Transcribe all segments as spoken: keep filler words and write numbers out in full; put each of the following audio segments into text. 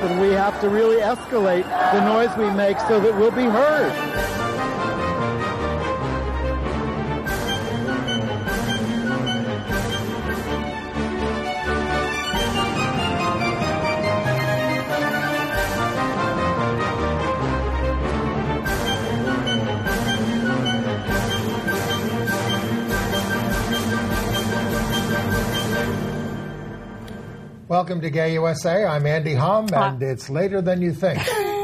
and we have to really escalate the noise we make so that we'll be heard. Welcome to Gay U S A. I'm Andy Hum, and uh, it's later than you think.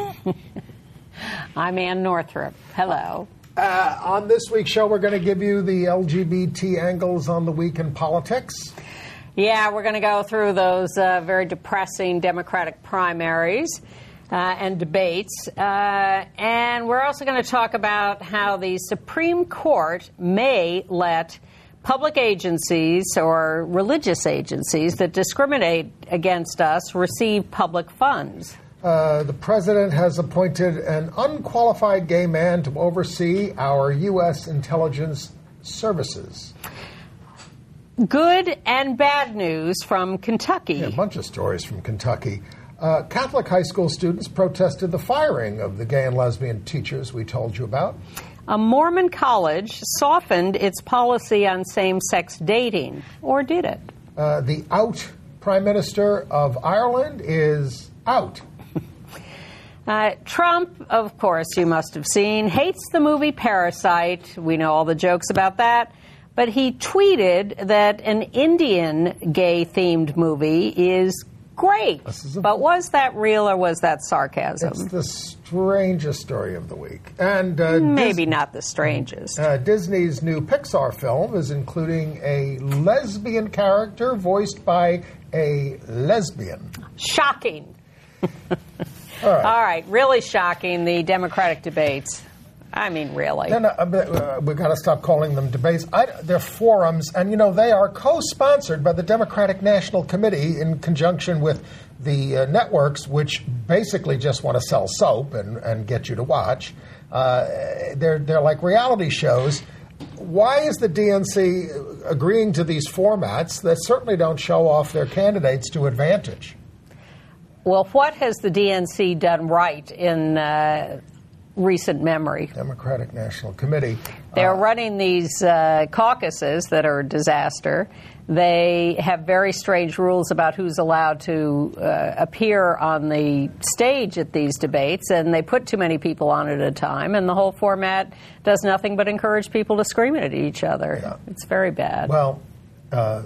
I'm Ann Northrup. Hello. Uh, on this week's show, we're going to give you the L G B T angles on the week in politics. Yeah, we're going to go through those uh, very depressing Democratic primaries uh, and debates. Uh, and we're also going to talk about how the Supreme Court may let public agencies or religious agencies that discriminate against us receive public funds. Uh, the president has appointed an unqualified gay man to oversee our U S intelligence services. Good and bad news from Kentucky. Yeah, a bunch of stories from Kentucky. Uh, Catholic high school students protested the firing of the gay and lesbian teachers we told you about. A Mormon college softened its policy on same-sex dating, or did it? Uh, the out Prime Minister of Ireland is out. uh, Trump, of course, you must have seen, hates the movie Parasite. We know all the jokes about that. But he tweeted that an Indian gay-themed movie is great. A, but was that real or was that sarcasm? It's the strangest story of the week. And uh, Maybe Dis- not the strangest. Uh, Disney's new Pixar film is including a lesbian character voiced by a lesbian. Shocking. All right. All right, really shocking, the Democratic debates. I mean, really. No, no, uh, we've got to stop calling them debates. I, they're forums, and, you know, they are co-sponsored by the Democratic National Committee in conjunction with the uh, networks, which basically just want to sell soap and, and get you to watch. Uh, they're, they're like reality shows. Why is the D N C agreeing to these formats that certainly don't show off their candidates to advantage? Well, what has the D N C done right in Uh recent memory? Democratic National Committee. They're uh, running these uh, caucuses that are a disaster. They have very strange rules about who's allowed to uh, appear on the stage at these debates, and they put too many people on at a time, and the whole format does nothing but encourage people to scream at each other. Yeah. It's very bad. Well, uh,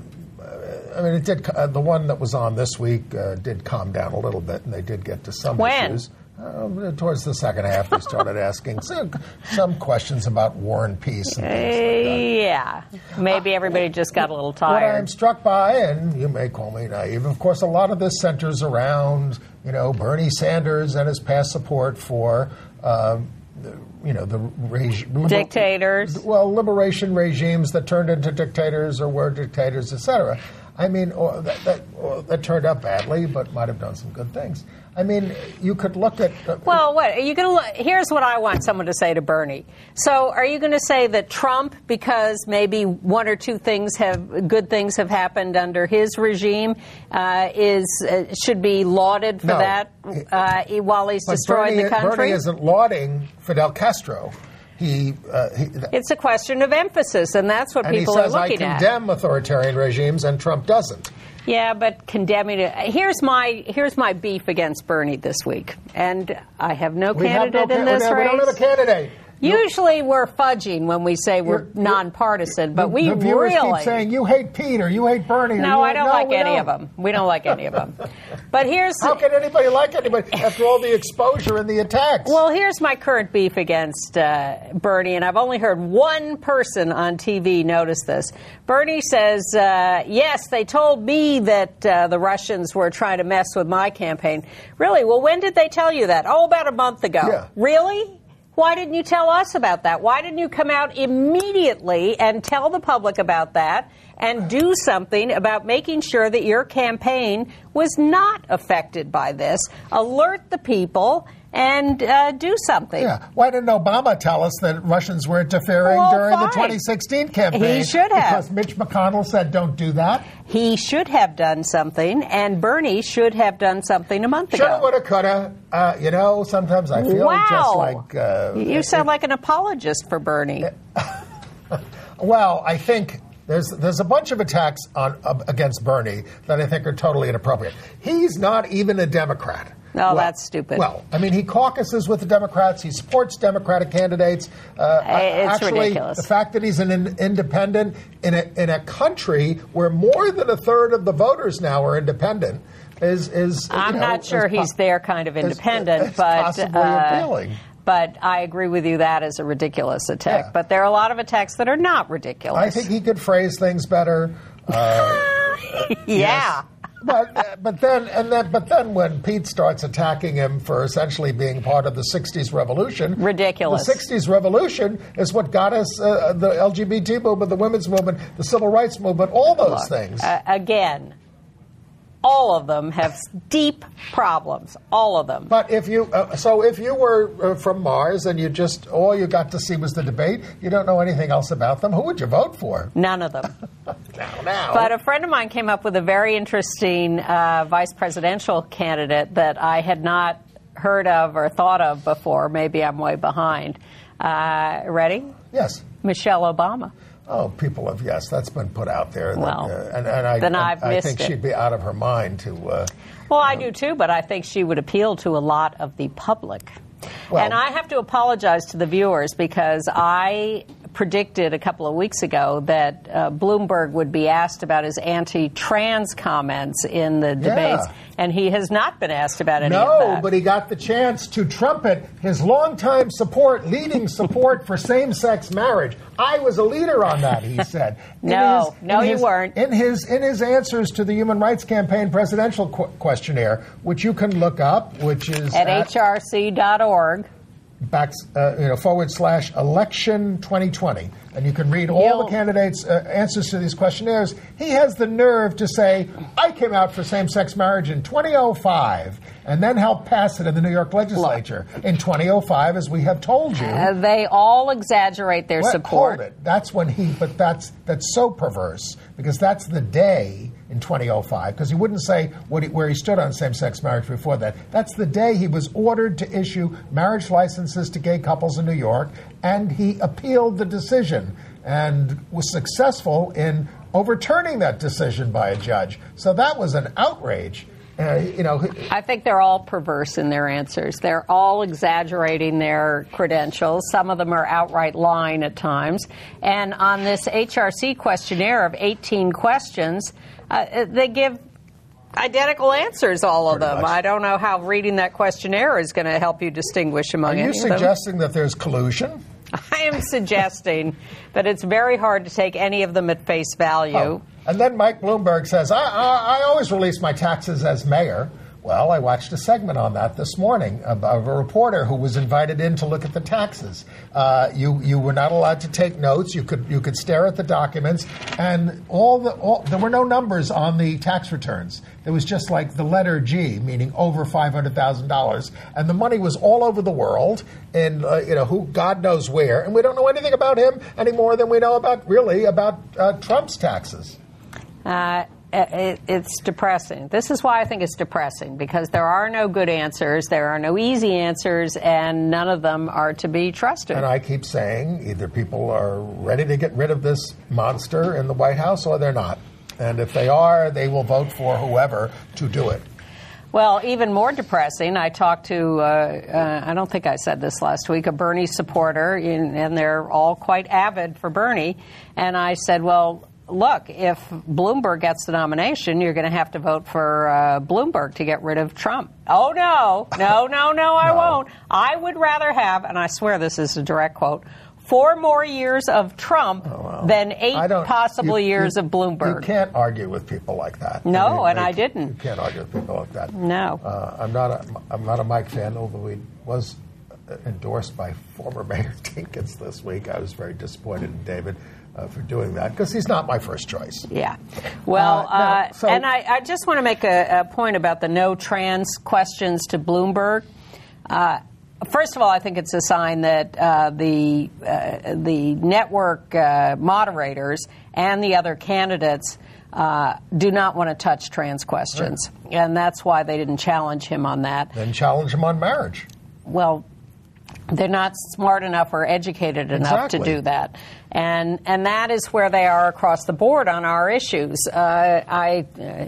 I mean, it did. Uh, the one that was on this week uh, did calm down a little bit, and they did get to some when? issues. Uh, towards the second half, they started asking some, some questions about war and peace and things like that. Yeah. Maybe everybody just got a little tired. What I'm struck by, and you may call me naive, of course, a lot of this centers around, you know, Bernie Sanders and his past support for, uh, you know, the regi- liber- dictators. Well, liberation regimes that turned into dictators or were dictators, et cetera. I mean, or that, that, or that turned out badly, but might have done some good things. I mean, you could look at... Uh, well, what are you going to look? Here's what I want someone to say to Bernie. So are you going to say that Trump, because maybe one or two things have, good things have happened under his regime, uh, is uh, should be lauded for no. that uh, while he's but destroying Bernie, the country? Bernie isn't lauding Fidel Castro. He, uh, he, it's a question of emphasis, and that's what and people he says, are looking I at. condemn authoritarian regimes, and Trump doesn't. Yeah, but condemning it. Here's my here's my beef against Bernie this week, and I have no we candidate have no, in this we race. We don't have a candidate. Usually we're fudging when we say we're you're, nonpartisan, but the, we the viewers really keep saying you hate Pete or you hate Bernie. No, or I don't no, like any don't. of them. We don't like any of them. But here's how can anybody like anybody after all the exposure and the attacks? Well, here's my current beef against uh, Bernie, and I've only heard one person on T V notice this. Bernie says, uh, "Yes, they told me that uh, the Russians were trying to mess with my campaign." Really? Well, when did they tell you that? Oh, about a month ago. Yeah. Really? Why didn't you tell us about that? Why didn't you come out immediately and tell the public about that and do something about making sure that your campaign was not affected by this? Alert the people and uh, do something. Yeah. Why didn't Obama tell us that Russians were interfering well, during fine. the twenty sixteen campaign? He should have. Because Mitch McConnell said, don't do that. He should have done something, and Bernie should have done something a month Shoulda, ago. woulda, coulda. Uh, you know, sometimes I feel wow. just like... Uh, you sound like an apologist for Bernie. Well, I think... There's there's a bunch of attacks on uh, against Bernie that I think are totally inappropriate. He's not even a Democrat. No, well, that's stupid. Well, I mean, he caucuses with the Democrats. He supports Democratic candidates. Uh, it's actually, ridiculous. The fact that he's an in, independent in a, in a country where more than a third of the voters now are independent is is. I'm you know, not sure is po- he's their kind of independent, is, is but possibly uh, appealing. But I agree with you, that is a ridiculous attack. Yeah. But there are a lot of attacks that are not ridiculous. I think he could phrase things better. Uh, yeah. Yes. But uh, but then and then but then when Pete starts attacking him for essentially being part of the sixties revolution, ridiculous. The sixties revolution is what got us uh, the L G B T movement, the women's movement, the civil rights movement, all those Look, things. Uh, again, all of them have deep problems. All of them. But if you uh, so if you were uh, from Mars and you just all you got to see was the debate, you don't know anything else about them. Who would you vote for? None of them. now, now. But a friend of mine came up with a very interesting uh, vice presidential candidate that I had not heard of or thought of before. Maybe I'm way behind. Uh, ready? Yes. Michelle Obama. Oh, people have, yes, that's been put out there. Well, that, uh, and, and I, then I, I've I missed think it. she'd be out of her mind to... Uh, Well, I do too, but I think she would appeal to a lot of the public. Well, and I have to apologize to the viewers because I predicted a couple of weeks ago that uh, Bloomberg would be asked about his anti-trans comments in the debates, Yeah. and he has not been asked about any no, of that. but he got the chance to trumpet his longtime support, leading support for same-sex marriage. I was a leader on that, he said. In No, his- no, in you his- weren't. In his in his answers to the Human Rights Campaign presidential qu- questionnaire, which you can look up, which is At H R C dot org. back, uh, you know, forward slash election twenty twenty. And you can read all You'll- the candidates' uh, answers to these questionnaires. He has the nerve to say, I came out for same-sex marriage in twenty oh five and then helped pass it in the New York legislature in twenty oh five, as we have told you. Uh, they all exaggerate their Well, support. Hold it. That's when he, but that's that's so perverse because that's the day in twenty oh five, because he wouldn't say what he, where he stood on same-sex marriage before that. That's the day he was ordered to issue marriage licenses to gay couples in New York, and he appealed the decision and was successful in overturning that decision by a judge. So that was an outrage. Uh, you know, I think they're all perverse in their answers. They're all exaggerating their credentials. Some of them are outright lying at times. And on this H R C questionnaire of eighteen questions, uh, they give identical answers, all of Pretty them. much. I don't know how reading that questionnaire is going to help you distinguish among are you any of them. suggesting that there's collusion? I am suggesting that it's very hard to take any of them at face value. Oh. And then Mike Bloomberg says, I, I, I always release my taxes as mayor. Well, I watched a segment on that this morning of, of a reporter who was invited in to look at the taxes. Uh, you you were not allowed to take notes. You could you could stare at the documents, and all the all, there were no numbers on the tax returns. There was just like the letter G, meaning over five hundred thousand dollars, and the money was all over the world, and uh, you know who God knows where, and we don't know anything about him any more than we know about really about uh, Trump's taxes. Uh, it, it's depressing. This is why I think it's depressing, because there are no good answers, there are no easy answers, and none of them are to be trusted. And I keep saying either people are ready to get rid of this monster in the White House or they're not. And if they are, they will vote for whoever to do it. Well, even more depressing, I talked to, uh, uh, I don't think I said this last week, a Bernie supporter, in, and they're all quite avid for Bernie. And I said, well, look, if Bloomberg gets the nomination, you're going to have to vote for uh, Bloomberg to get rid of Trump. Oh, no, no, no, no, I No. won't. I would rather have, and I swear this is a direct quote, four more years of Trump Oh, well. than I eight don't- possible you- years you- of Bloomberg. You can't argue with people like that. No, I and I they- didn't. You can't argue with people like that. No. Uh, I'm not a I'm not a Mike fan, although he was endorsed by former Mayor Dinkins this week. I was very disappointed in David uh, for doing that because he's not my first choice. Yeah. Well, Uh, now, uh, so- and I, I just want to make a, a point about the no trans questions to Bloomberg. Uh, First of all, I think it's a sign that uh, the uh, the network uh, moderators and the other candidates uh, do not want to touch trans questions, right. And that's why they didn't challenge him on that. Then challenge him on marriage. Well, they're not smart enough or educated enough exactly. to do that, and and that is where they are across the board on our issues. Uh, I. Uh,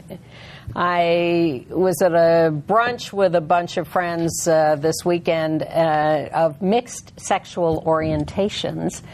I was at a brunch with a bunch of friends uh, this weekend uh, of mixed sexual orientations,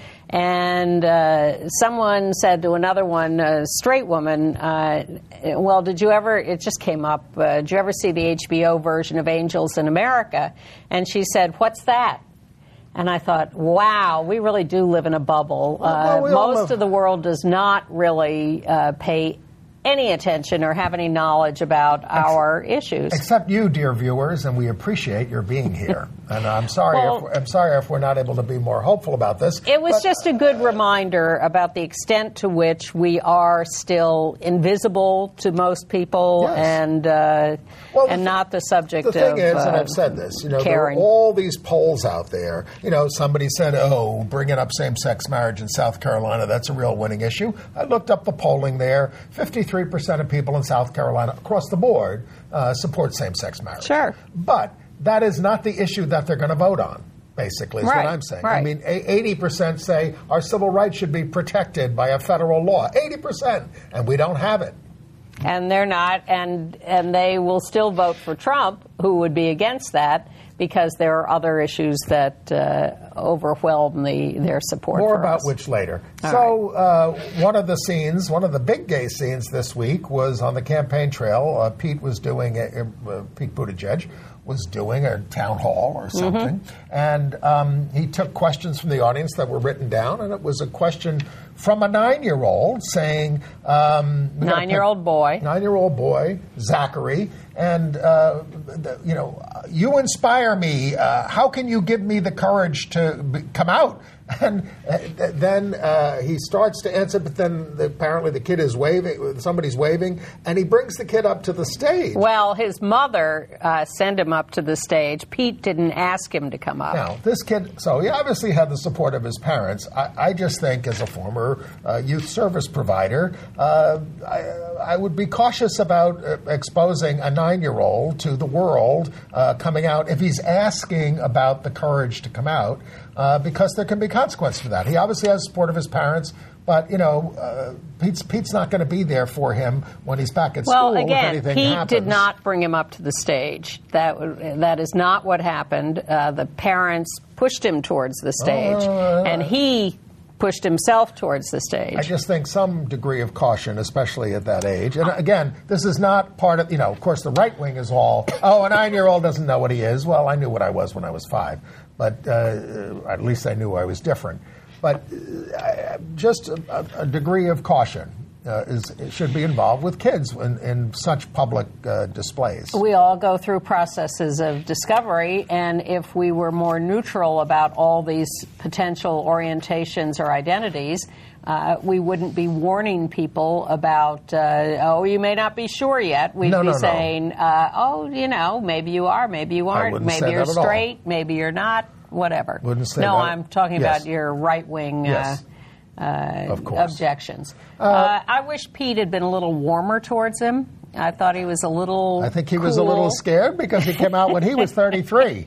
and uh, someone said to another one, a straight woman, uh, well, did you ever, it just came up, uh, did you ever see the H B O version of Angels in America? And she said, what's that? And I thought, wow, we really do live in a bubble. Uh, well, most of the world does not really uh, pay any attention or have any knowledge about our issues. Except you, dear viewers, and we appreciate your being here. And I'm sorry, well, if, I'm sorry if we're not able to be more hopeful about this. It was but, just a good reminder about the extent to which we are still invisible to most people, yes. and uh, well, and the, not the subject the thing of is, uh, and I've said this, you know, caring. there are all these polls out there. You know, somebody said, oh, bringing up same-sex marriage in South Carolina, that's a real winning issue. I looked up the polling there. fifty-three percent of people in South Carolina, across the board, uh, support same-sex marriage. Sure. But that is not the issue that they're going to vote on, basically, is right. what I'm saying. Right. I mean, eighty percent say our civil rights should be protected by a federal law. eighty percent. And we don't have it. And they're not, and and they will still vote for Trump, who would be against that, because there are other issues that uh, overwhelm the, their support. More for about us. which later. All so uh, one of the scenes, one of the big gay scenes this week was on the campaign trail. Uh, Pete was doing, a, uh, Pete Buttigieg was doing a town hall or something, mm-hmm. and um, he took questions from the audience that were written down, and it was a question from a nine-year-old saying... Um, nine-year-old boy. Nine-year-old boy, Zachary, and, uh, the, you know, you inspire me. Uh, how can you give me the courage to be, come out? And uh, then uh, he starts to answer, but then the, apparently the kid is waving, somebody's waving, and he brings the kid up to the stage. Well, his mother uh, sent him up to the stage. Pete didn't ask him to come up. Now, this kid, so he obviously had the support of his parents. I, I just think, as a former uh, youth service provider, uh, I, I would be cautious about uh, exposing a nine-year-old to the world uh, coming out if he's asking about the courage to come out, uh, because there can be consequence for that. He obviously has support of his parents, but, you know, uh, Pete's, Pete's not going to be there for him when he's back at well, school again, if anything Pete happens. did not bring him up to the stage. That that is not what happened. Uh, the parents pushed him towards the stage, uh, and he pushed himself towards the stage. I just think some degree of caution, especially at that age. And again, this is not part of, you know, of course, the right wing is all, oh, a nine-year-old doesn't know what he is. Well, I knew what I was when I was five, but uh, at least I knew I was different. But uh, just a, a degree of caution uh, is should be involved with kids in, in such public uh, displays. We all go through processes of discovery, and if we were more neutral about all these potential orientations or identities, uh, we wouldn't be warning people about, uh, oh, you may not be sure yet. We'd no, be no, saying, no. uh, oh, you know, maybe you are, maybe you aren't, maybe you're straight, maybe you're not. Whatever. Wouldn't say no, that. I'm talking yes. about your right-wing yes. uh, uh, of course. objections. Uh, uh, I wish Pete had been a little warmer towards him. I thought he was a little I think he cool. was a little scared because he came out when he was thirty-three.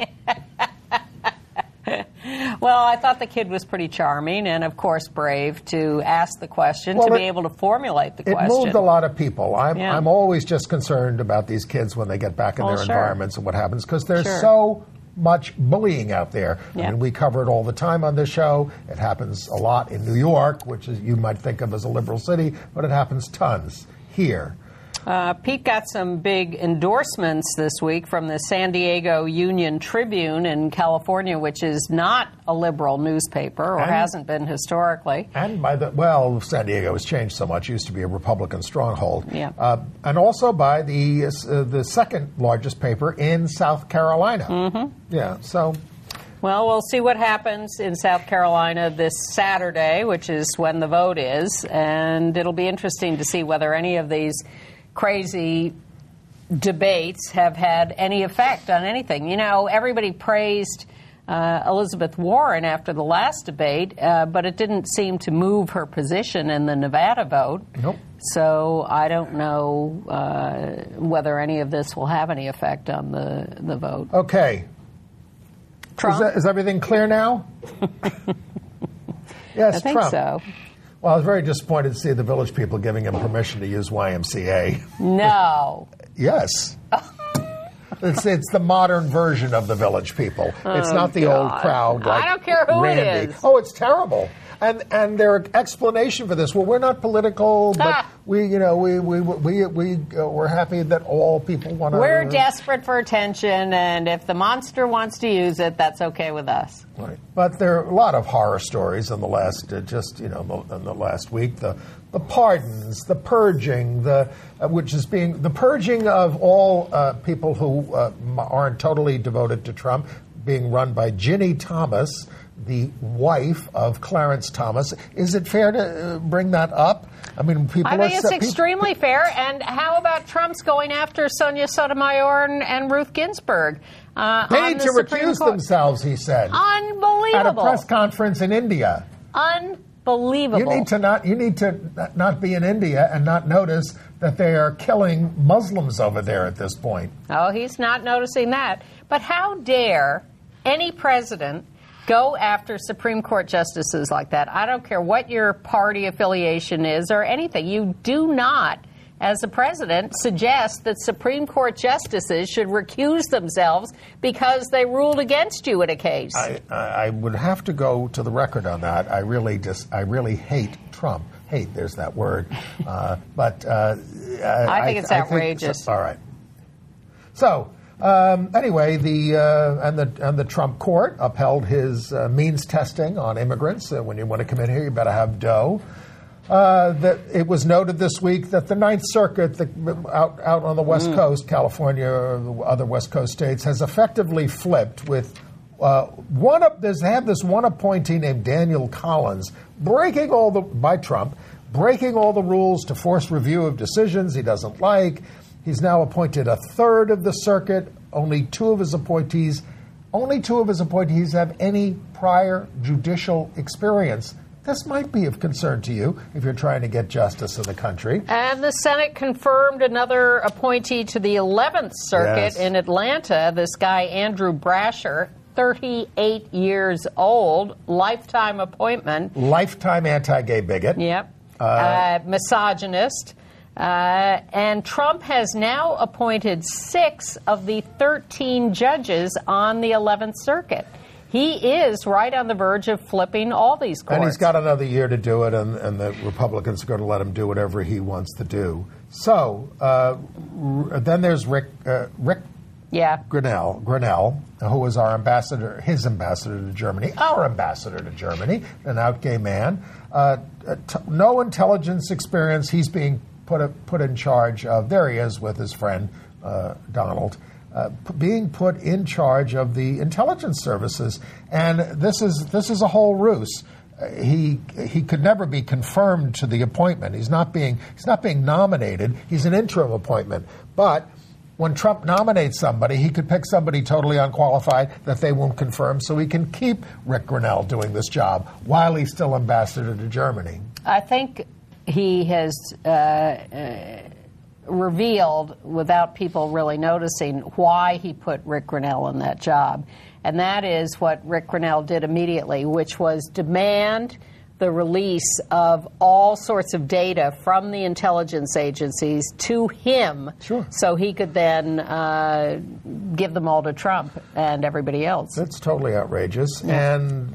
Well, I thought the kid was pretty charming and, of course, brave to ask the question, well, to it, be able to formulate the it question. It moved a lot of people. I'm, yeah. I'm always just concerned about these kids when they get back in oh, their sure. environments and what happens, because there's sure. so much bullying out there. Yeah. I mean, we cover it all the time on this show. It happens a lot in New York, which is you might think of as a liberal city, but it happens tons here. Uh, Pete got some big endorsements this week from the San Diego Union Tribune in California, which is not a liberal newspaper, or and, hasn't been historically. And by the, well, San Diego has changed so much. It used to be a Republican stronghold. Yeah. Uh, and also by the uh, the second largest paper in South Carolina. Mm-hmm. Yeah, so... Well, we'll see what happens in South Carolina this Saturday, which is when the vote is, and it'll be interesting to see whether any of these crazy debates have had any effect on anything. You know, everybody praised uh, Elizabeth Warren after the last debate, uh, but it didn't seem to move her position in the Nevada vote. Nope. So I don't know uh, whether any of this will have any effect on the, the vote. Okay. Trump? Is, that, is everything clear now? Yes, I think Trump. so. Well, I was very disappointed to see the Village People giving him permission to use Y M C A. No. Yes. It's, it's the modern version of the Village People. Oh, it's not the God. old crowd like I don't care who Randy. it is. Oh, it's terrible. And and their explanation for this, well, we're not political, but Ah. we, you know, we we we we uh, we're happy that all people want to. We're desperate for attention, and if the monster wants to use it, that's okay with us. Right. But there are a lot of horror stories in the last, uh, just you know, the, in the last week. The the pardons, the purging, the uh, which is being the purging of all uh, people who uh, aren't totally devoted to Trump, being run by Ginny Thomas, the wife of Clarence Thomas. Is it fair to uh, bring that up? I mean, people. I think are it's se- extremely fair. And how about Trump's going after Sonia Sotomayor and, and Ruth Ginsburg? Uh, They on need the to Supreme recuse Court? themselves, he said, Unbelievable. at a press conference in India. Unbelievable. You need to not. You need to not be in India and not notice that they are killing Muslims over there at this point. Oh, he's not noticing that. But how dare any president go after Supreme Court justices like that? I don't care what your party affiliation is or anything. You do not, as a president, suggest that Supreme Court justices should recuse themselves because they ruled against you in a case. I, I would have to go to the record on that. I really just. I really hate Trump. Hate. There's that word. Uh, but uh, I think it's I outrageous. Think, all right. So. Um, anyway, the uh, and the and the Trump court upheld his uh, means testing on immigrants. Uh, when you want to come in here, you better have dough. Uh, that it was noted this week that the Ninth Circuit, the, out out on the West mm. Coast, California, or the other West Coast states, has effectively flipped with uh, one. There's they have this one appointee named Daniel Collins breaking all the by Trump, breaking all the rules to force review of decisions he doesn't like. He's now appointed a third of the circuit. Only two of his appointees, only two of his appointees have any prior judicial experience. This might be of concern to you if you're trying to get justice in the country. And the Senate confirmed another appointee to the eleventh Circuit Yes. in Atlanta, this guy Andrew Brasher, thirty-eight years old, lifetime appointment. Lifetime anti-gay bigot. Yep. Uh, uh, misogynist. Uh, and Trump has now appointed six of the thirteen judges on the eleventh Circuit. He is right on the verge of flipping all these courts. And he's got another year to do it, and, and the Republicans are going to let him do whatever he wants to do. So uh, r- then there's Rick uh, Rick yeah. Grinnell, Grinnell, who was our ambassador, his ambassador to Germany, our ambassador to Germany, an out gay man. Uh, t- no intelligence experience. He's being put a, put in charge of. There he is with his friend uh, Donald. Uh, p- being put in charge of the intelligence services, and this is this is a whole ruse. Uh, he he could never be confirmed to the appointment. He's not being he's not being nominated. He's an interim appointment. But when Trump nominates somebody, he could pick somebody totally unqualified that they won't confirm, so he can keep Rick Grinnell doing this job while he's still ambassador to Germany. I think he has uh, uh, revealed, without people really noticing, why he put Rick Grinnell in that job. And that is what Rick Grinnell did immediately, which was demand the release of all sorts of data from the intelligence agencies to him, sure. so he could then uh, give them all to Trump and everybody else. That's totally outrageous. Yeah.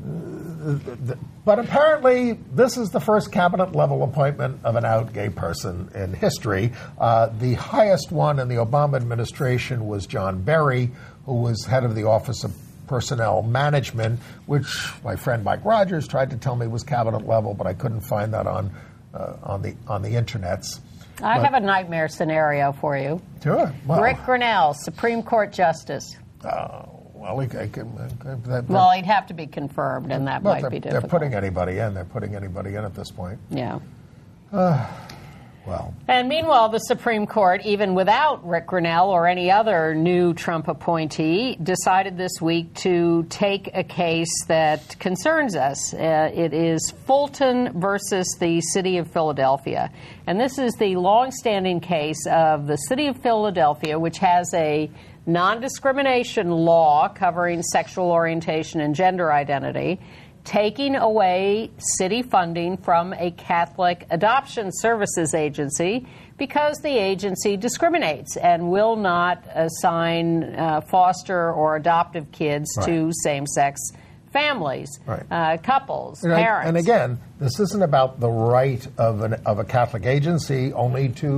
And uh, th- but apparently, this is the first cabinet-level appointment of an out gay person in history. Uh, the highest one in the Obama administration was John Berry, who was head of the Office of Personnel Management, which my friend Mike Rogers tried to tell me was cabinet level, but I couldn't find that on uh, on the on the internets. I but, have a nightmare scenario for you. Sure. Well, Rick Grinnell, Supreme Court Justice. Uh, well, I, I, I, that, Well, he'd have to be confirmed, and that well, might be they're, difficult. they're putting anybody in. They're putting anybody in at this point. Yeah. Uh, Well. And meanwhile, the Supreme Court, even without Rick Grenell or any other new Trump appointee, decided this week to take a case that concerns us. Uh, it is Fulton versus the City of Philadelphia. And this is the longstanding case of the City of Philadelphia, which has a non-discrimination law covering sexual orientation and gender identity, taking away city funding from a Catholic adoption services agency because the agency discriminates and will not assign uh, foster or adoptive kids right. to same-sex families, right. uh, couples, and parents. I, and again, this isn't about the right of an of a Catholic agency only to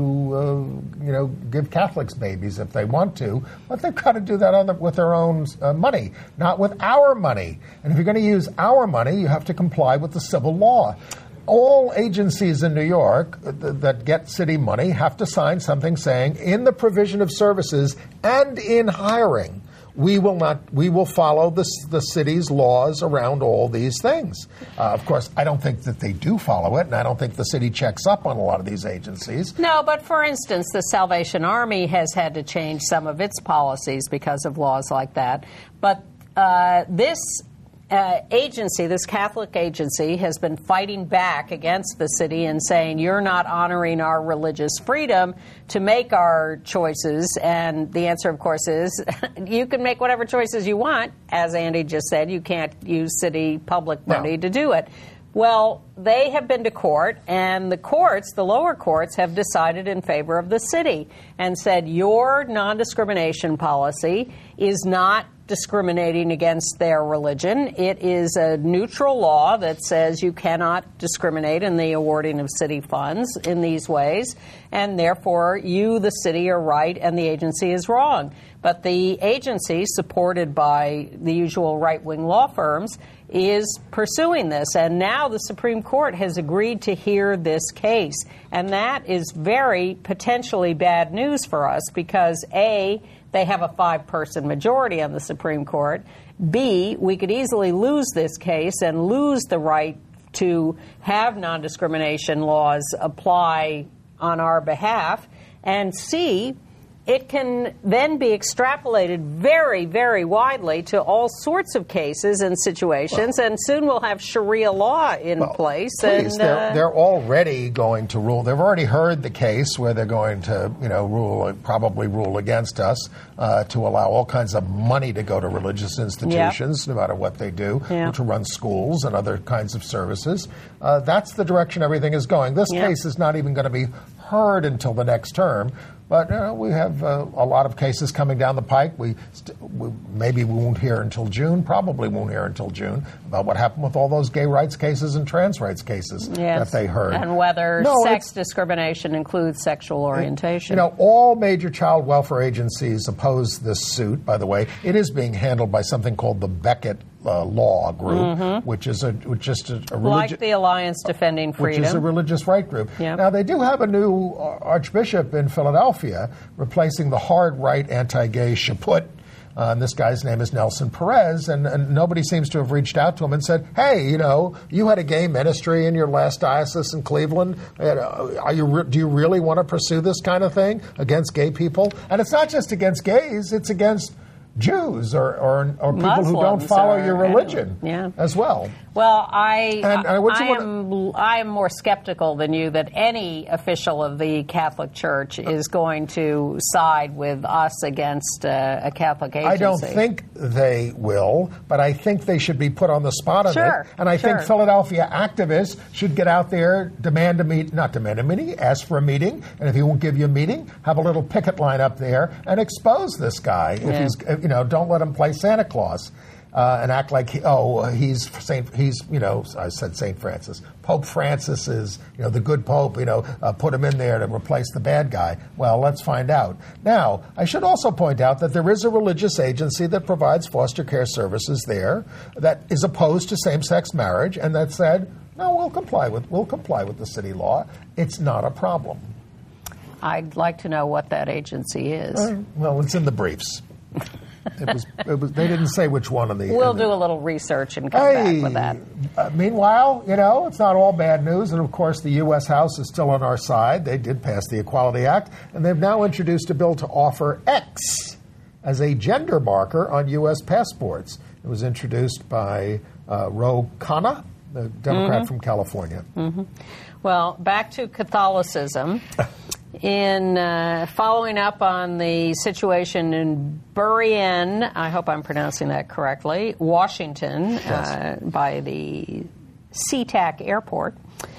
uh, you know give Catholics babies if they want to, but they've got to do that on the, with their own uh, money, not with our money. And if you're going to use our money, you have to comply with the civil law. All agencies in New York th- that get city money have to sign something saying, in the provision of services and in hiring, we will not. We will follow the the city's laws around all these things. Uh, of course, I don't think that they do follow it, and I don't think the city checks up on a lot of these agencies. No, but for instance, the Salvation Army has had to change some of its policies because of laws like that. But uh, this uh, agency, this Catholic agency, has been fighting back against the city and saying, you're not honoring our religious freedom to make our choices. And the answer, of course, is you can make whatever choices you want. As Andy just said, you can't use city public money no. to do it. Well, they have been to court, and the courts, the lower courts, have decided in favor of the city and said your non-discrimination policy is not discriminating against their religion. It is a neutral law that says you cannot discriminate in the awarding of city funds in these ways, and therefore you, the city, are right and the agency is wrong. But the agency, supported by the usual right-wing law firms, is pursuing this. And now the Supreme Court has agreed to hear this case. And that is very potentially bad news for us because, A, they have a five-person majority on the Supreme Court. B, we could easily lose this case and lose the right to have non-discrimination laws apply on our behalf. And C, it can then be extrapolated very, very widely to all sorts of cases and situations, well, and soon we'll have Sharia law in well, place. Please, and, they're, uh, they're already going to rule. They've already heard the case where they're going to, you know, rule, probably rule against us uh, to allow all kinds of money to go to religious institutions, yeah. no matter what they do, yeah. to run schools and other kinds of services. Uh, that's the direction everything is going. This yeah. case is not even going to be heard until the next term. But you know, we have uh, a lot of cases coming down the pike. We, st- we maybe we won't hear until June, probably won't hear until June, about what happened with all those gay rights cases and trans rights cases yes. that they heard. And whether no, sex discrimination includes sexual orientation. You know, all major child welfare agencies oppose this suit, by the way. It is being handled by something called the Beckett Uh, law group, mm-hmm. which is a which is a, a religi- like the Alliance Defending Freedom, which is a religious right group. Yep. Now they do have a new archbishop in Philadelphia, replacing the hard right anti-gay Chaput. Uh, and this guy's name is Nelson Perez, and, and nobody seems to have reached out to him and said, "Hey, you know, you had a gay ministry in your last diocese in Cleveland. Are you re- do you really want to pursue this kind of thing against gay people?" And it's not just against gays; it's against Jews or, or, or people Muslims who don't follow or, your religion yeah. as well. Well, I, and, I, and I, am, I am more skeptical than you that any official of the Catholic Church is going to side with us against uh, a Catholic agency. I don't think they will, but I think they should be put on the spot on sure, it. And I sure. think Philadelphia activists should get out there, demand a meet, not demand a meeting, ask for a meeting, and if he won't give you a meeting, have a little picket line up there and expose this guy. If yeah. he's, you know, don't let him play Santa Claus. Uh, and act like, he, oh, he's Saint, he's, you know, I said Saint Francis. Pope Francis is, you know, the good Pope, you know, uh, put him in there to replace the bad guy. Well, let's find out. Now, I should also point out that there is a religious agency that provides foster care services there that is opposed to same-sex marriage and that said, no, we'll comply with, we'll comply with the city law. It's not a problem. I'd like to know what that agency is. Uh, well, it's in the briefs. It was, it was. They didn't say which one of the. We'll the, do a little research and come hey, back with that. Uh, meanwhile, you know, it's not all bad news. And, of course, the U S House is still on our side. They did pass the Equality Act, and they've now introduced a bill to offer X as a gender marker on U S passports. It was introduced by uh, Ro Khanna, the Democrat mm-hmm. from California. Mm-hmm. Well, back to Catholicism. In uh, following up on the situation in Burien, I hope I'm pronouncing that correctly, Washington, yes. uh, by the SeaTac Airport,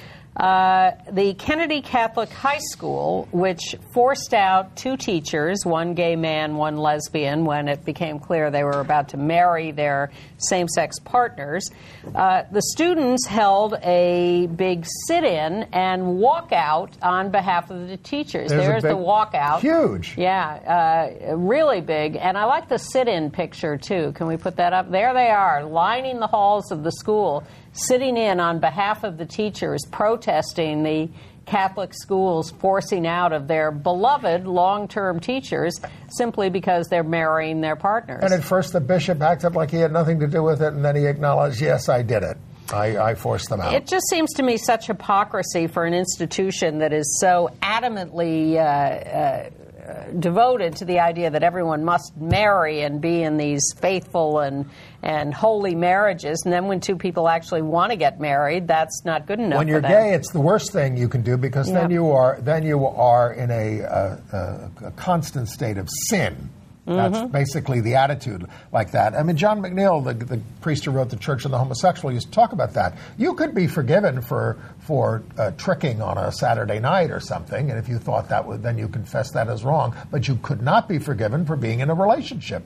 uh, the Kennedy Catholic High School, which forced out two teachers, one gay man, one lesbian, when it became clear they were about to marry their same-sex partners, uh, the students held a big sit-in and walkout on behalf of the teachers. There's, There's big, the walkout. Huge. Yeah, uh, really big. And I like the sit-in picture, too. Can we put that up? There they are, lining the halls of the school, sitting in on behalf of the teachers, protesting the Catholic schools forcing out of their beloved long-term teachers simply because they're marrying their partners. And at first the bishop acted like he had nothing to do with it, and then he acknowledged, yes, I did it. I, I forced them out. It just seems to me such hypocrisy for an institution that is so adamantly uh, uh, devoted to the idea that everyone must marry and be in these faithful and and holy marriages, and then when two people actually want to get married, that's not good enough. When you're for them. gay, it's the worst thing you can do because yep. then you are then you are in a, uh, a, a constant state of sin. That's mm-hmm. basically the attitude like that. I mean, John McNeil, the, the priest who wrote The Church of the Homosexual, used to talk about that. You could be forgiven for for uh, tricking on a Saturday night or something, and if you thought that would, then you confess that as wrong. But you could not be forgiven for being in a relationship.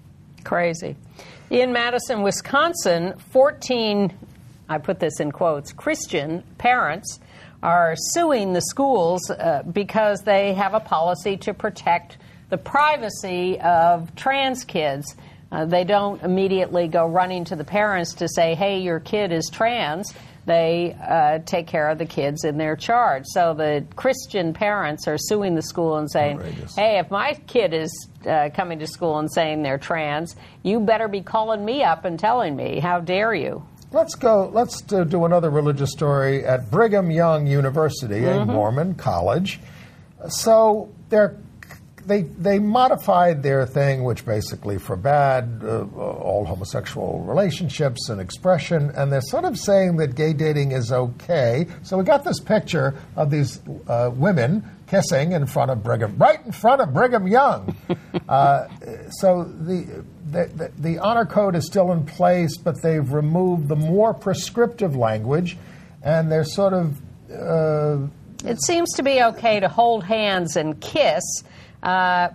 Crazy. In Madison, Wisconsin, fourteen, I put this in quotes, Christian parents are suing the schools uh, because they have a policy to protect the privacy of trans kids. Uh, they don't immediately go running to the parents to say, hey, your kid is trans. They uh, take care of the kids in their charge. So the Christian parents are suing the school and saying, outrageous. Hey, if my kid is uh, coming to school and saying they're trans, you better be calling me up and telling me. How dare you? Let's go. Let's do another religious story at Brigham Young University, mm-hmm. a Mormon college. So they're They they modified their thing, which basically forbade uh, all homosexual relationships and expression, and they're sort of saying that gay dating is okay. So we got this picture of these uh, women kissing in front of Brigham, right in front of Brigham Young. uh, so the, the the honor code is still in place, but they've removed the more prescriptive language, and they're sort of. Uh, it seems to be okay to hold hands and kiss. Uh,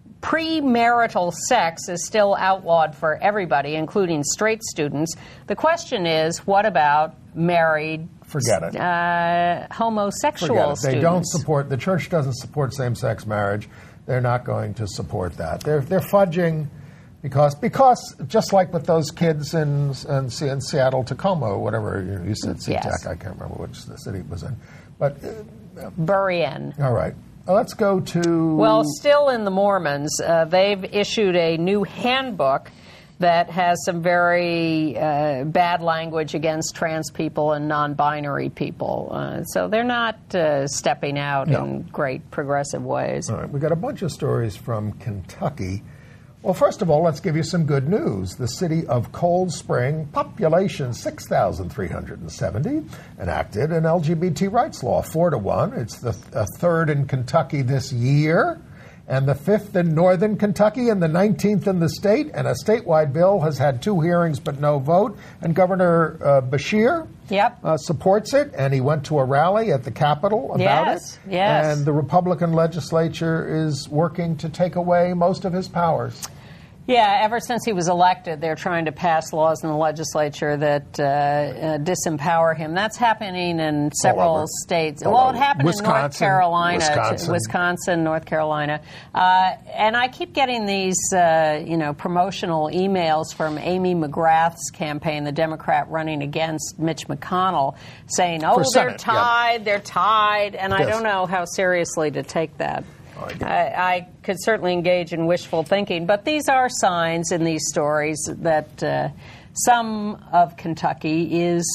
premarital sex is still outlawed for everybody, including straight students. The question is, what about married, Forget it. Uh, homosexual Forget it. students? They don't support, the church doesn't support same-sex marriage. They're not going to support that. They're they're fudging because, because just like with those kids in, in, in Seattle, Tacoma, or whatever, you, you said SeaTac, yes. I can't remember which the city it was in. But uh, Burien. All right. Let's go to... Well, still in the Mormons, uh, they've issued a new handbook that has some very uh, bad language against trans people and non-binary people. Uh, so they're not uh, stepping out no. in great progressive ways. All right. We've got a bunch of stories from Kentucky. Well, first of all, let's give you some good news. The city of Cold Spring, population six thousand three hundred seventy, enacted an L G B T rights law, four to one. It's the th- third in Kentucky this year, and the fifth in northern Kentucky, and the nineteenth in the state. And a statewide bill has had two hearings but no vote. And Governor uh, Beshear yep. uh, supports it, and he went to a rally at the Capitol about yes, it. Yes. And the Republican legislature is working to take away most of his powers. Yeah, ever since he was elected, they're trying to pass laws in the legislature that uh, uh, disempower him. That's happening in several states. All well, over. it happened Wisconsin, in North Carolina, Wisconsin, to, Wisconsin North Carolina. Uh, and I keep getting these, uh, you know, promotional emails from Amy McGrath's campaign, the Democrat running against Mitch McConnell, saying, oh, For they're Senate, tied, yeah. they're tied. And yes. I don't know how seriously to take that. I, I could certainly engage in wishful thinking, but these are signs in these stories that uh, some of Kentucky is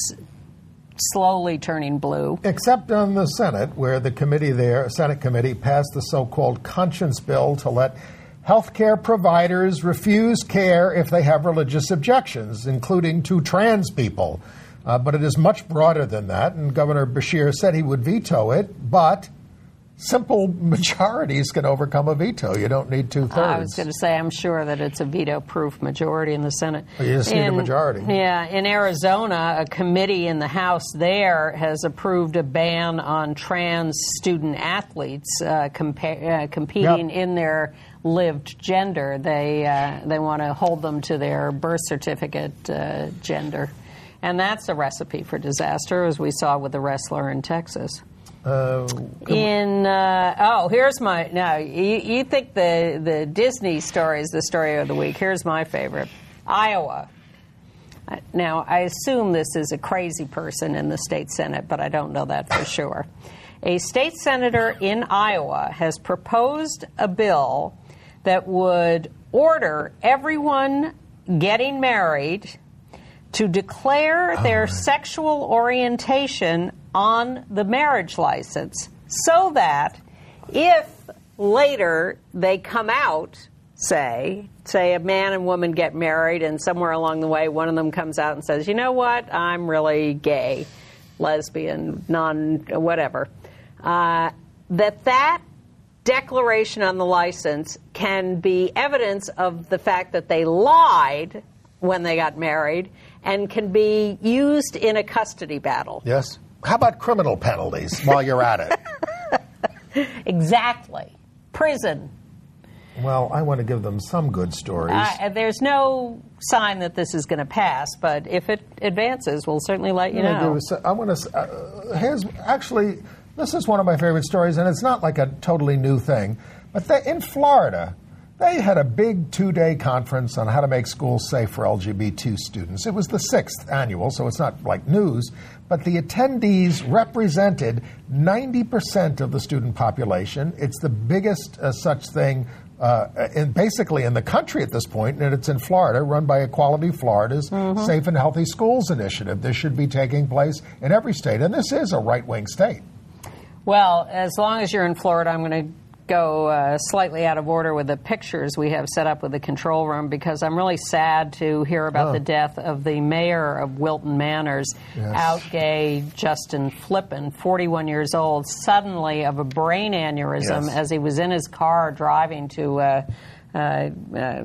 slowly turning blue. Except on the Senate, where the committee there, Senate committee, passed the so-called conscience bill to let health care providers refuse care if they have religious objections, including to trans people. Uh, but it is much broader than that, and Governor Beshear said he would veto it, but simple majorities can overcome a veto. You don't need two-thirds. I was going to say, I'm sure that it's a veto-proof majority in the Senate. Well, you just need in, a majority. Yeah. In Arizona, a committee in the House there has approved a ban on trans student-athletes uh, compa- uh, competing yep. in their lived gender. They, uh, they want to hold them to their birth certificate uh, gender. And that's a recipe for disaster, as we saw with the wrestler in Texas. Uh, in uh, oh, here's my now. You, you think the the Disney story is the story of the week? Here's my favorite: Iowa. Now, I assume this is a crazy person in the state Senate, but I don't know that for sure. A state senator in Iowa has proposed a bill that would order everyone getting married to declare oh, their right. sexual orientation on the marriage license, so that if later they come out, say, say a man and woman get married and somewhere along the way one of them comes out and says, you know what, I'm really gay, lesbian, non, whatever, uh, that that declaration on the license can be evidence of the fact that they lied when they got married and can be used in a custody battle. Yes. How about criminal penalties while you're at it? Exactly. Prison. Well, I want to give them some good stories. Uh, there's no sign that this is going to pass, but if it advances, we'll certainly let you know. I want to. Uh, here's actually, this is one of my favorite stories, and it's not like a totally new thing. But they, in Florida, they had a big two-day conference on how to make schools safe for L G B T students. It was the sixth annual, so it's not like news. But the attendees represented ninety percent of the student population. It's the biggest uh, such thing uh, in, basically in the country at this point, and it's in Florida, run by Equality Florida's mm-hmm. Safe and Healthy Schools Initiative. This should be taking place in every state, and this is a right-wing state. Well, as long as you're in Florida, I'm going to go uh, slightly out of order with the pictures we have set up with the control room, because I'm really sad to hear about oh. the death of the mayor of Wilton Manors, yes. out gay Justin Flippin, forty-one years old, suddenly of a brain aneurysm yes. as he was in his car driving to a uh, uh, uh,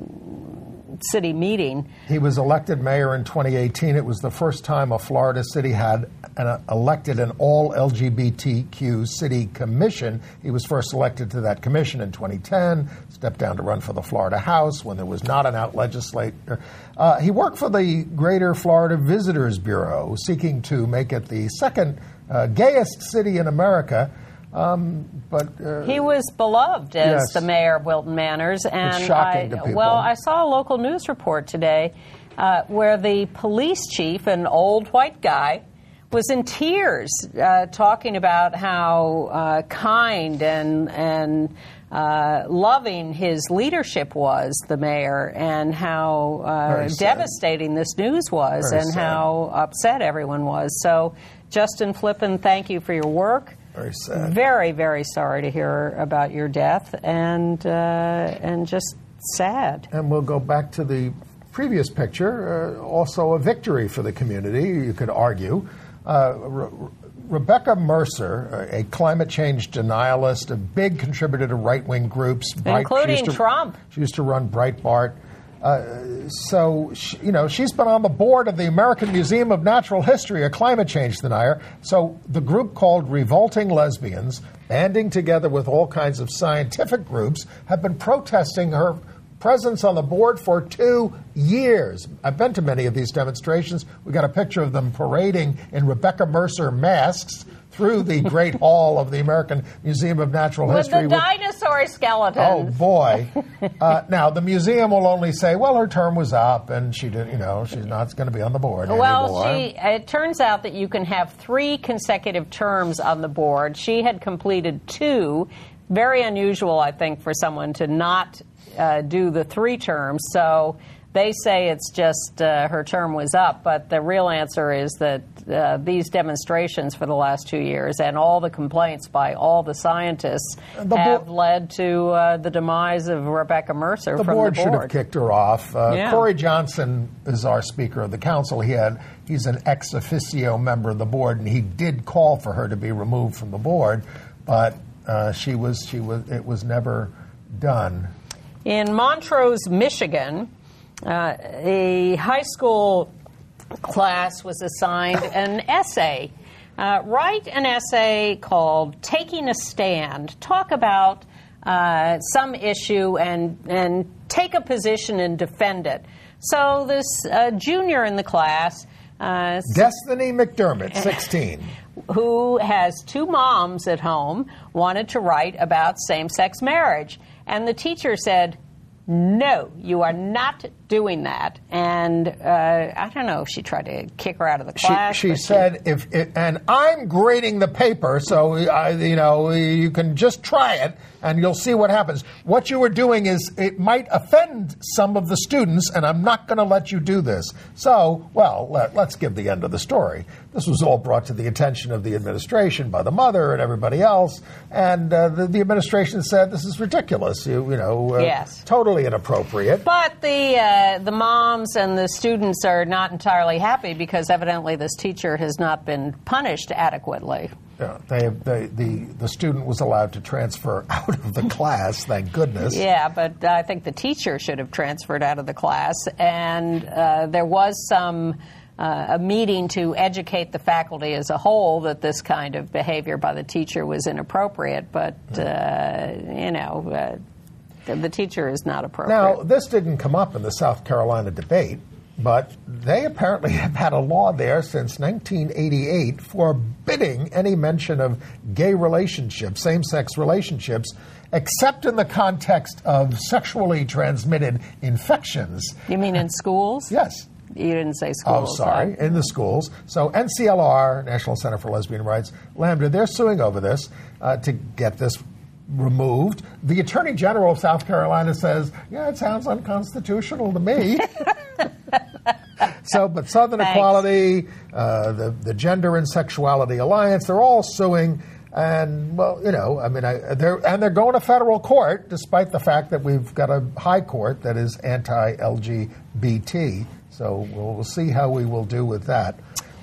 city meeting. He was elected mayor in twenty eighteen. It was the first time a Florida city had an, uh, elected an all-L G B T Q city commission. He was first elected to that commission in twenty ten, stepped down to run for the Florida House when there was not an out legislator. Uh, he worked for the Greater Florida Visitors Bureau, seeking to make it the second uh, gayest city in America. Um, but uh, he was beloved as yes. the mayor of Wilton Manors, and it's shocking I, to people. well, I saw a local news report today uh, where the police chief, an old white guy, was in tears, uh, talking about how uh, kind and and uh, loving his leadership was, the mayor, and how uh, devastating this news was, Very and sad. how upset everyone was. So, Justin Flippin, thank you for your work. Very sad. Very, very sorry to hear about your death, and uh, and just sad. And we'll go back to the previous picture, uh, also a victory for the community, you could argue. Uh, Re- Rebecca Mercer, a climate change denialist, a big contributor to right-wing groups. Bright, including she to, Trump. She used to run Breitbart. Uh, so, she, you know, she's been on the board of the American Museum of Natural History, a climate change denier. So the group called Revolting Lesbians, banding together with all kinds of scientific groups, have been protesting her presence on the board for two years. I've been to many of these demonstrations. We got a picture of them parading in Rebecca Mercer masks through the Great Hall of the American Museum of Natural with History. The with the dinosaur skeletons. Oh, boy. uh, now, the museum will only say, well, her term was up, and she did, you know, she's not going to be on the board well, anymore. She, it turns out that you can have three consecutive terms on the board. She had completed two. very unusual, I think, for someone to not uh, do the three terms. So they say it's just uh, her term was up, but the real answer is that uh, these demonstrations for the last two years and all the complaints by all the scientists the have bo- led to uh, the demise of Rebecca Mercer the from board the board. should have kicked her off. Uh, Yeah. Corey Johnson is our Speaker of the Council. He had he's an ex officio member of the board, and he did call for her to be removed from the board, but uh, she was she was it was never done. In Montrose, Michigan, uh, a high school class was assigned an essay. Uh, write an essay called Taking a Stand. Talk about uh, some issue and, and take a position and defend it. So this uh, junior in the class... Uh, Destiny McDermott, sixteen. who has two moms at home, wanted to write about same-sex marriage. And the teacher said, no, you are not doing that. And uh, I don't know if she tried to kick her out of the class. She, she said, she... "If it, and I'm grading the paper, so I, you know you can just try it, and you'll see what happens. What you were doing is it might offend some of the students, and I'm not going to let you do this." So, well, let, let's give the end of the story. This was all brought to the attention of the administration by the mother and everybody else, and uh, the, the administration said, "This is ridiculous. You, you know, uh, yes. totally inappropriate." But the uh, the moms and the students are not entirely happy because evidently this teacher has not been punished adequately. Yeah, they, they, the the student was allowed to transfer out of the class, thank goodness. Yeah, but I think the teacher should have transferred out of the class, and uh, there was some uh, a meeting to educate the faculty as a whole that this kind of behavior by the teacher was inappropriate, but, uh, you know, uh, the, the teacher is not appropriate. Now, this didn't come up in the South Carolina debate, but they apparently have had a law there since nineteen eighty-eight forbidding any mention of gay relationships, same-sex relationships, except in the context of sexually transmitted infections. You mean in schools? Yes. You didn't say schools. Oh, sorry, huh? in the schools. So N C L R, National Center for Lesbian Rights, Lambda, they're suing over this uh, to get this removed. The Attorney General of South Carolina says, yeah, it sounds unconstitutional to me. So, but Southern Thanks. Equality, uh, the, the Gender and Sexuality Alliance, they're all suing. And, well, you know, I mean, I, they're, and they're going to federal court, despite the fact that we've got a high court that is anti-L G B T. So we'll, we'll see how we will do with that.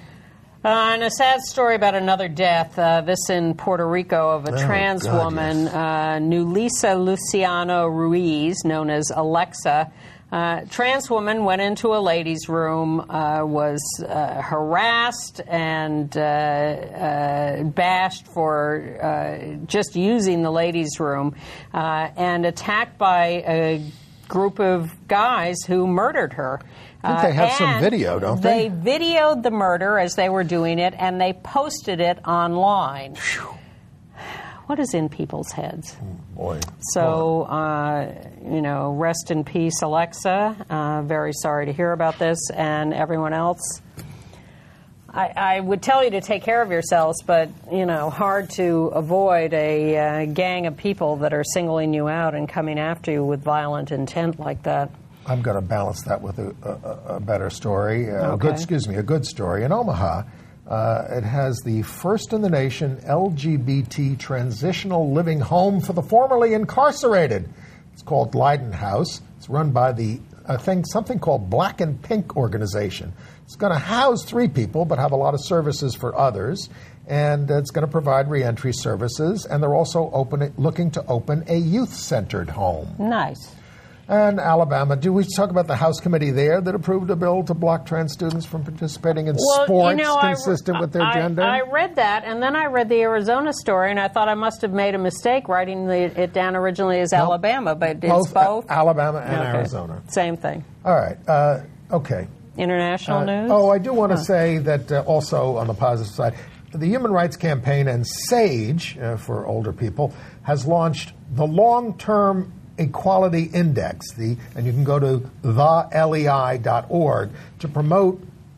Uh, and a sad story about another death, uh, this in Puerto Rico, of a Oh, trans God, woman, yes. uh, Nulisa Luciano Ruiz, known as Alexa. Uh, trans woman went into a ladies' room, uh, was uh, harassed and uh, uh, bashed for uh, just using the ladies' room, uh, and attacked by a group of guys who murdered her. I think they have Uh, some and video, don't they? They videoed the murder as they were doing it, and they posted it online. What is in people's heads? Boy. So, uh, you know, rest in peace, Alexa. Uh, very sorry to hear about this, and everyone else. I, I would tell you to take care of yourselves, but, you know, hard to avoid a uh, gang of people that are singling you out and coming after you with violent intent like that. I'm going to balance that with a, a, a better story. Uh, Okay. a good, excuse me, a good story. In Omaha, uh, it has the first in the nation L G B T transitional living home for the formerly incarcerated. It's called Leiden House. It's run by the I think something called Black and Pink organization. It's going to house three people, but have a lot of services for others. And it's going to provide reentry services. And they're also open, looking to open a youth-centered home. Nice. And Alabama, do we talk about the House committee there that approved a bill to block trans students from participating in Well, sports you know, consistent I, with their I, gender? I read that, and then I read the Arizona story, and I thought I must have made a mistake writing the, it down originally as Nope. Alabama, but it's both, both? A- Alabama and Okay. Arizona. Same thing. All right. Uh, okay. International Uh, news? Oh, I do want to Huh. say that uh, also on the positive side, the Human Rights Campaign and SAGE, uh, for older people, has launched the long-term Equality Index, the, and you can go to the L E I dot org to promote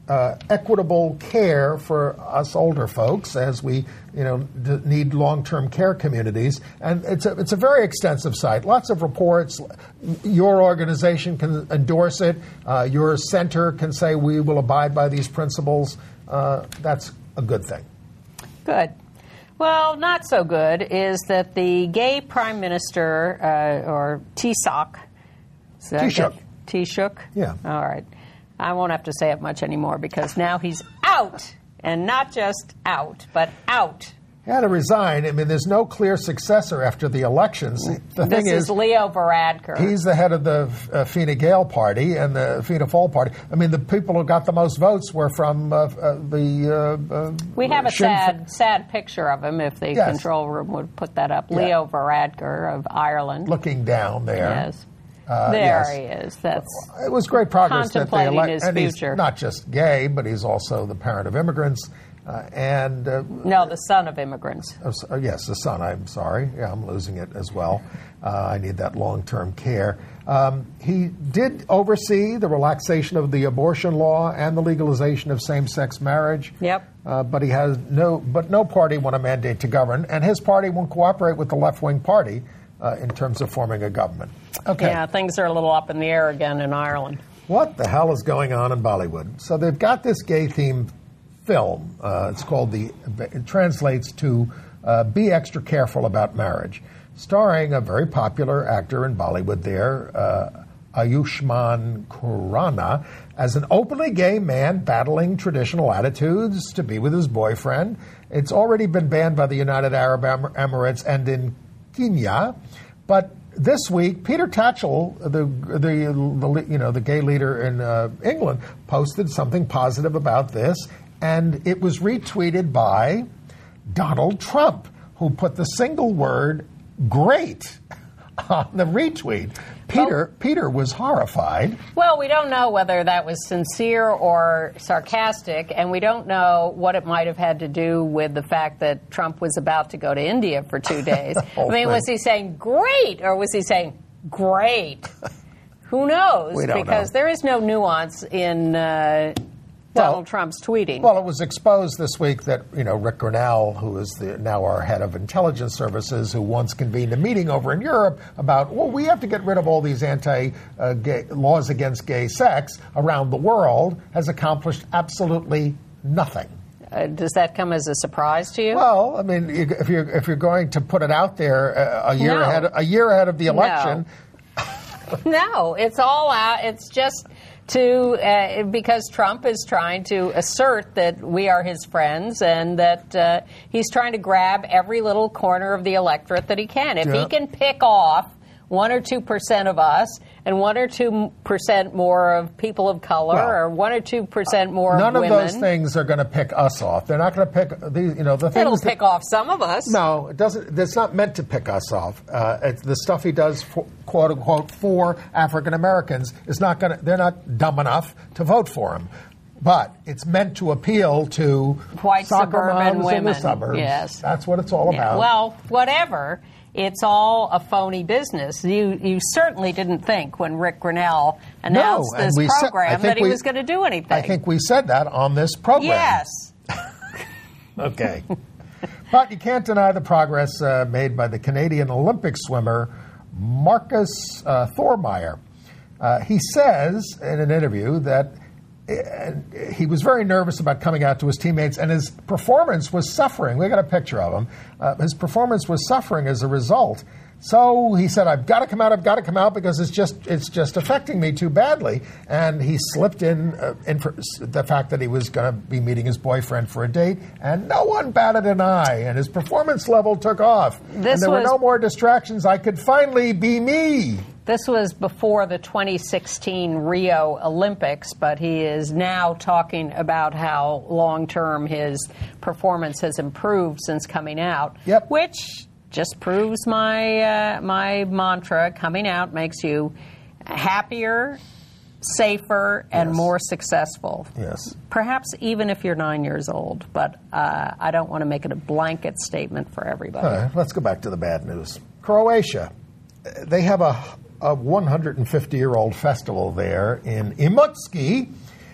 uh, equitable care for us older folks as we, you know, d- need long-term care communities. And it's a, it's a very extensive site. Lots of reports. Your organization can endorse it. Uh, your center can say we will abide by these principles. Uh, that's a good thing. Good. Well, not so good is that the gay prime minister, uh, or Taoiseach, Taoiseach. Taoiseach? Yeah. All right. I won't have to say it much anymore because now he's out, and not just out, but out. He had to resign. I mean, there's no clear successor after the elections. The this thing is, is, Leo Varadkar. He's the head of the uh, Fine Gael party and the Fianna Fáil party. I mean, the people who got the most votes were from uh, uh, the. Uh, uh, we have a Sinn sad, F- sad picture of him. If the yes. control room would put that up, Yeah. Leo Varadkar of Ireland. Looking down there. Yes. Uh, there yes. he is. That's it was great progress that they contemplating elect, his and future. He's not just gay, but he's also the parent of immigrants, uh, and uh, no, the son of immigrants. uh, yes, the son. I'm sorry, yeah, I'm losing it as well. Uh, I need that long-term care. Um, he did oversee the relaxation of the abortion law and the legalization of same-sex marriage. Yep. Uh, but he has no, but no party won a mandate to govern, and his party won't cooperate with the left-wing party uh, in terms of forming a government. Okay. Yeah, things are a little up in the air again in Ireland. What the hell is going on in Bollywood? So they've got this gay-themed film. Uh, it's called the. It translates to uh, "Be Extra Careful About Marriage," starring a very popular actor in Bollywood there, uh, Ayushmann Khurrana, as an openly gay man battling traditional attitudes to be with his boyfriend. It's already been banned by the United Arab Emirates and in Kenya, but this week, Peter Tatchell, the, the the you know the gay leader in uh, England, posted something positive about this, and it was retweeted by Donald Trump, who put the single word "great" on the retweet. Peter Oh. Peter was horrified. Well, we don't know whether that was sincere or sarcastic, and we don't know what it might have had to do with the fact that Trump was about to go to India for two days. I mean, thing. was he saying great, or was he saying great? Who knows? We don't because know. there is no nuance in uh, Donald Well- Trump's tweeting. Well, it was exposed this week that, you know, Rick Grenell, who is the, now our head of intelligence services, who once convened a meeting over in Europe about, well, we have to get rid of all these anti-gay laws against gay sex around the world, has accomplished absolutely nothing. uh, does that come as a surprise to you? Well, I mean, you- if you're if you're going to put it out there uh, a year No. ahead a year ahead of the election, No, it's all out. It's just to uh, because Trump is trying to assert that we are his friends and that uh, he's trying to grab every little corner of the electorate that he can. If Yeah. he can pick off one or two percent of us and one or two percent more of people of color, Well, or one or two percent more none of of women, those things are going to pick us off. They're not going to pick these. You know, the things it'll that- pick off some of us. No, it doesn't. It's not meant to pick us off. Uh, it's the stuff he does, for, quote unquote, for African Americans is not going to. They're not dumb enough to vote for him. But it's meant to appeal to White soccer suburban moms in the women. suburbs. Yes. That's what it's all Yeah, about. well, whatever. It's all a phony business. You you certainly didn't think when Rick Grinnell announced no, and this we said- I program think that he we- was going to do anything. I think we said that on this program. Yes. Okay. But you can't deny the progress uh, made by the Canadian Olympic swimmer Marcus uh, Thormeyer. Uh, he says in an interview that uh, he was very nervous about coming out to his teammates, and his performance was suffering. We got a picture of him. Uh, his performance was suffering as a result. So he said, "I've got to come out. I've got to come out because it's just it's just affecting me too badly." And he slipped in, uh, in for the fact that he was going to be meeting his boyfriend for a date, and no one batted an eye. And his performance level took off. This and there was- were no more distractions. I could finally be me. This was before the twenty sixteen Rio Olympics, but he is now talking about how long-term his performance has improved since coming out. Yep. Which just proves my uh, my mantra: coming out makes you happier, safer, and Yes. more successful. Yes. Perhaps even if you're nine years old, but uh, I don't want to make it a blanket statement for everybody. All right, let's go back to the bad news. Croatia. They have a, a one hundred fifty-year-old festival there in Imotski,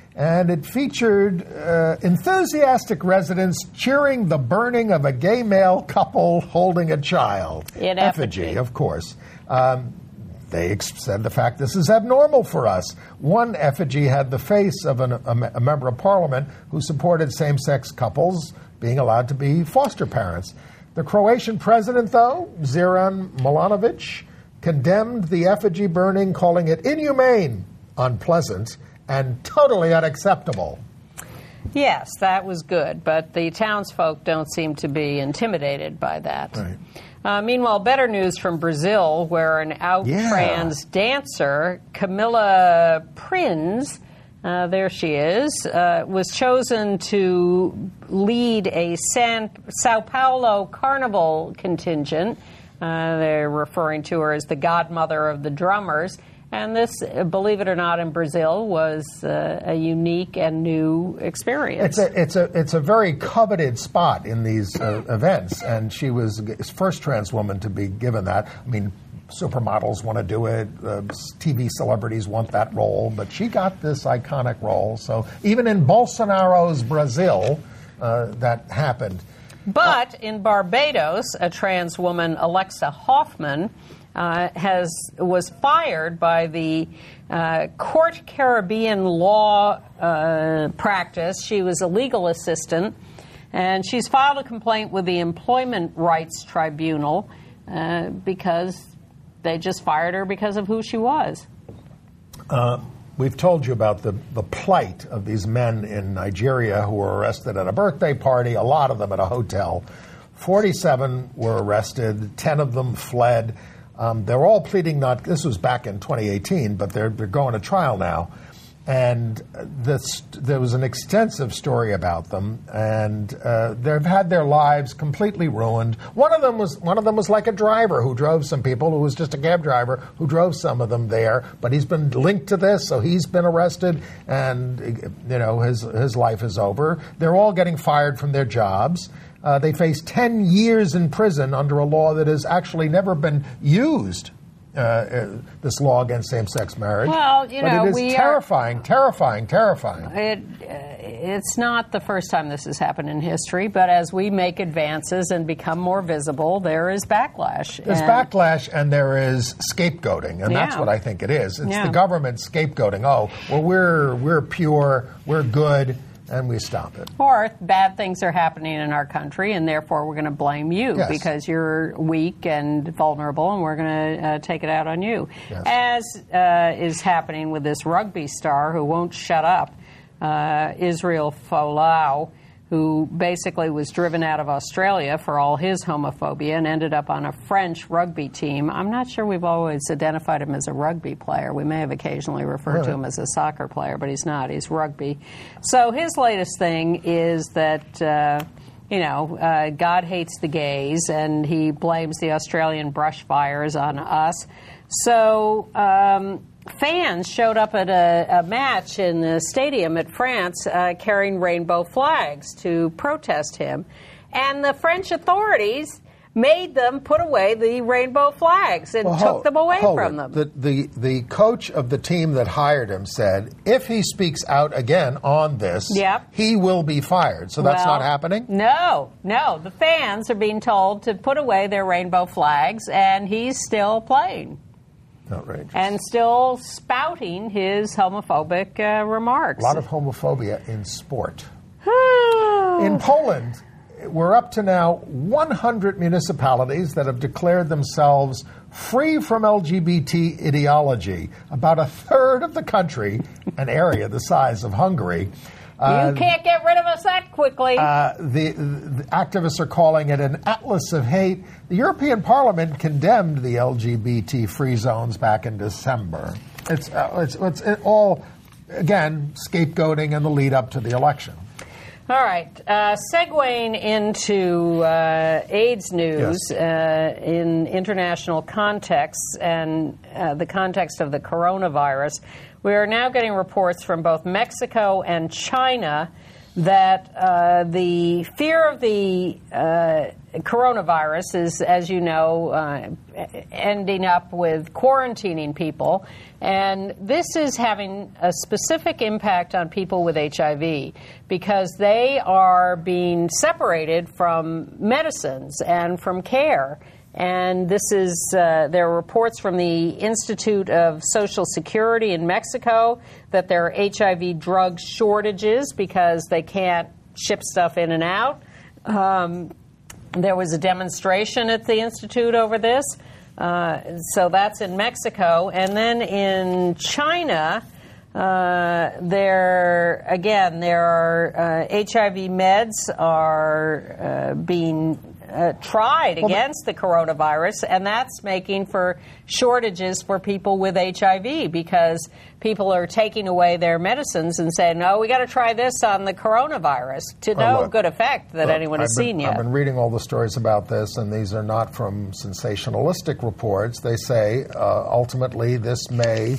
and it featured uh, enthusiastic residents cheering the burning of a gay male couple holding a child. In effigy, effigy. of course. Um, they ex- said the fact this is abnormal for us. One effigy had the face of an, a, a member of parliament who supported same-sex couples being allowed to be foster parents. The Croatian president, though, Zoran Milanovic, condemned the effigy burning, calling it inhumane, unpleasant, and totally unacceptable. Yes, that was good, but the townsfolk don't seem to be intimidated by that. Right. Uh, meanwhile, better news from Brazil, where an out Yeah. trans dancer, Camila Prins, uh, there she is, uh, was chosen to lead a San, Sao Paulo Carnival contingent. Uh, they're referring to her as the godmother of the drummers. And this, believe it or not, in Brazil was uh, a unique and new experience. It's a it's a it's a very coveted spot in these uh, events, and she was the first trans woman to be given that. I mean, supermodels want to do it, uh, T V celebrities want that role, but she got this iconic role. So even in Bolsonaro's Brazil, uh, that happened. But in Barbados, a trans woman, Alexa Hoffman, Uh, has was fired by the uh, Court Caribbean Law uh, practice. She was a legal assistant, and she's filed a complaint with the Employment Rights Tribunal uh, because they just fired her because of who she was. Uh, we've told you about the, the plight of these men in Nigeria who were arrested at a birthday party, a lot of them at a hotel. forty-seven were arrested, ten of them fled. Um, they're all pleading not, this was back in twenty eighteen, but they're, they're going to trial now. And this, there was an extensive story about them, and uh, they've had their lives completely ruined. One of them was one of them was like a driver who drove some people, who was just a cab driver who drove some of them there. But he's been linked to this, so he's been arrested, and you know his his life is over. They're all getting fired from their jobs. Uh, they face ten years in prison under a law that has actually never been used. Uh, uh, this law against same-sex marriage. Well, you but know, it is we terrifying, are, terrifying, terrifying. It, uh, it's not the first time this has happened in history, but as we make advances and become more visible, there is backlash. There's and, backlash and there is scapegoating, and Yeah. that's what I think it is. It's Yeah. the government scapegoating. Oh, well, we're we're pure, we're good, and we stop it. Or bad things are happening in our country, and therefore we're going to blame you Yes. because you're weak and vulnerable, and we're going to uh, take it out on you. Yes. As uh, is happening with this rugby star who won't shut up, uh, Israel Folau, who basically was driven out of Australia for all his homophobia and ended up on a French rugby team. I'm not sure we've always identified him as a rugby player. We may have occasionally referred Really? to him as a soccer player, but he's not. He's rugby. So his latest thing is that, uh, you know, uh, God hates the gays, and he blames the Australian brush fires on us. So um, fans showed up at a, a match in the stadium at France uh, carrying rainbow flags to protest him. And the French authorities made them put away the rainbow flags and Well, took hold- them away hold from it. them. The, the, the coach of the team that hired him said, if he speaks out again on this, Yep. he will be fired. So that's Well, not happening? No, no. The fans are being told to put away their rainbow flags, and he's still playing. Outrageous. And still spouting his homophobic uh, remarks. A lot of homophobia in sport. In Poland, we're up to now one hundred municipalities that have declared themselves free from L G B T ideology. About a third of the country, an area the size of Hungary. You can't get rid of us that quickly. Uh, the, the activists are calling it an atlas of hate. The European Parliament condemned the L G B T-free zones back in December. It's, uh, it's, it's it all, again, scapegoating and the lead up to the election. All right. Uh, segueing into uh, AIDS news Yes. uh, in international contexts and uh, the context of the coronavirus, we are now getting reports from both Mexico and China that uh, the fear of the uh, coronavirus is, as you know, uh, ending up with quarantining people. And this is having a specific impact on people with H I V because they are being separated from medicines and from care. And this is, uh, there are reports from the Institute of Social Security in Mexico that there are H I V drug shortages because they can't ship stuff in and out. Um, there was a demonstration at the Institute over this. Uh, so that's in Mexico. And then in China, uh, there, again, there are uh, H I V meds are uh, being Uh, tried against the coronavirus, and that's making for shortages for people with H I V because people are taking away their medicines and saying, no, we got to try this on the coronavirus to no oh, look, good effect that look, anyone I've has been, seen yet. I've been reading all the stories about this, and these are not from sensationalistic reports. They say uh, ultimately this may...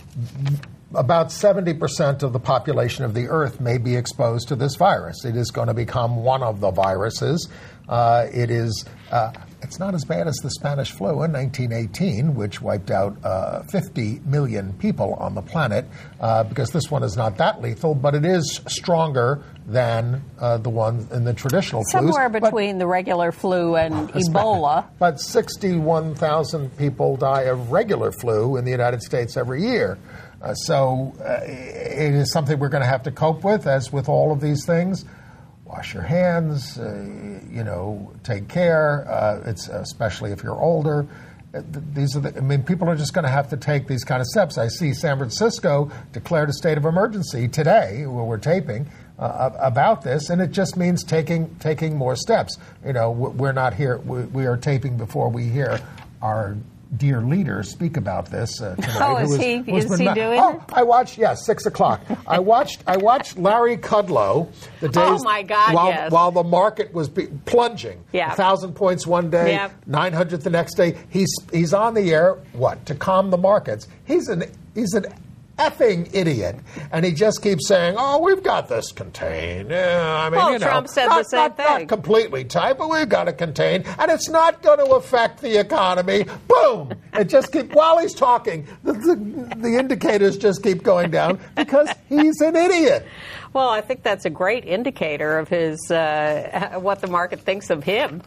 About seventy percent of the population of the Earth may be exposed to this virus. It is going to become one of the viruses. Uh, it is. Uh, it's not as bad as the Spanish flu in nineteen eighteen, which wiped out uh, fifty million people on the planet, uh, because this one is not that lethal, but it is stronger than uh, the one in the traditional flus. Somewhere between but, the regular flu and Ebola. But sixty-one thousand people die of regular flu in the United States every year. Uh, so uh, it is something we're going to have to cope with, as with all of these things. Wash your hands, uh, you know, take care. Uh, it's especially if you're older. Uh, these are the, I mean, people are just going to have to take these kind of steps. I see San Francisco declared a state of emergency today, where we're taping, uh, about this, and it just means taking taking more steps. You know, we're not here. We, we are taping before we hear our dear leader speak about this uh, tonight. Oh, is who he, who has is been he ma- doing Oh, it? I watched, yes, yeah, six o'clock. I watched I watched Larry Kudlow the days Oh, my God, while, yes. while the market was be- plunging. Yeah. one thousand points one day, Yeah. nine hundred the next day. He's he's on the air, what, to calm the markets. He's an he's an effing idiot, and he just keeps saying, "Oh, we've got this contained." Yeah, I mean, well, you know, Trump said not, the same not, thing. Not completely tight, but we've got it contained, and it's not going to affect the economy. Boom! It just keep while he's talking, the, the, the indicators just keep going down because he's an idiot. Well, I think that's a great indicator of his uh, what the market thinks of him.